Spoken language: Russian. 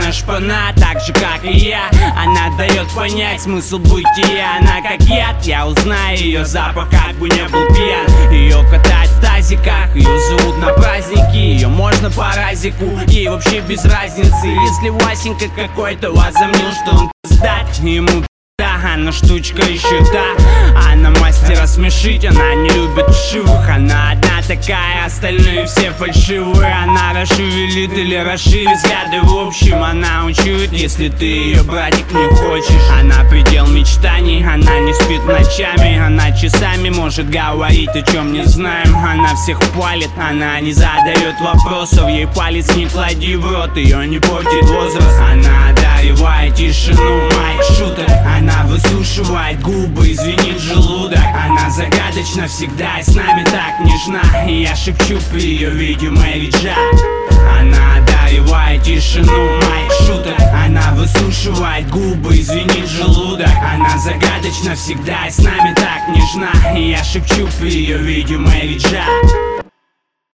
она шпана, так же как и я. Она дает понять смысл бытия. Она как яд, я узнаю ее запах, как бы не был пьян. Ее катать в тазиках, ее зовут на праздники. Ее можно по разику, ей вообще без разницы. Если Васенька какой-то возомнил, что он пиздат, ему да, она штучка еще та. Она мастер рассмешить, она не любит вшивых. Она одна такая, остальные все фальшивые. Она расшевелит или расширит взгляды. В общем, она учует, если ты ее, братик, не хочешь. Она предел мечтаний, она не спит ночами. Она часами может говорить, о чем не знаем. Она всех палит, она не задает вопросов. Ей палец не клади в рот, ее не портит возраст. Она одаривает тишину, майк шутер. Она высушивает губы, извинит желудок. Она загадочна всегда и с нами так нежна. И я шепчу при ее виде Мэри Джа. Она одаривает тишину, майк шутер. Она высушивает губы, извинит желудок. Она загадочна всегда и с нами так нежна. И я шепчу при ее виде Мэри Джа.